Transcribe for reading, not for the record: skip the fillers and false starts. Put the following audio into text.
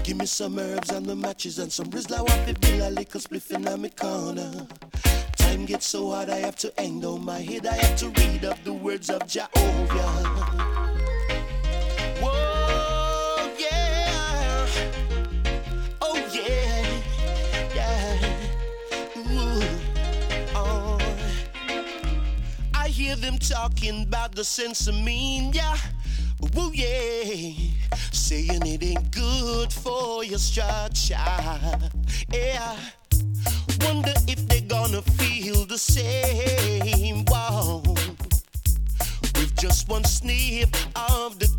Give me some herbs and the matches and some Rizla waffy bill, a little spliff in my corner. Time gets so hard I have to hang down my head. I have to read up the words of Jehovah. Whoa, yeah. Oh, yeah. Yeah. Ooh. Oh. I hear them talking about the sense of mean, yeah. Woo, yeah. Saying it ain't good for your structure. Yeah. Wonder if they're gonna feel the same. Wow. With just one sniff of the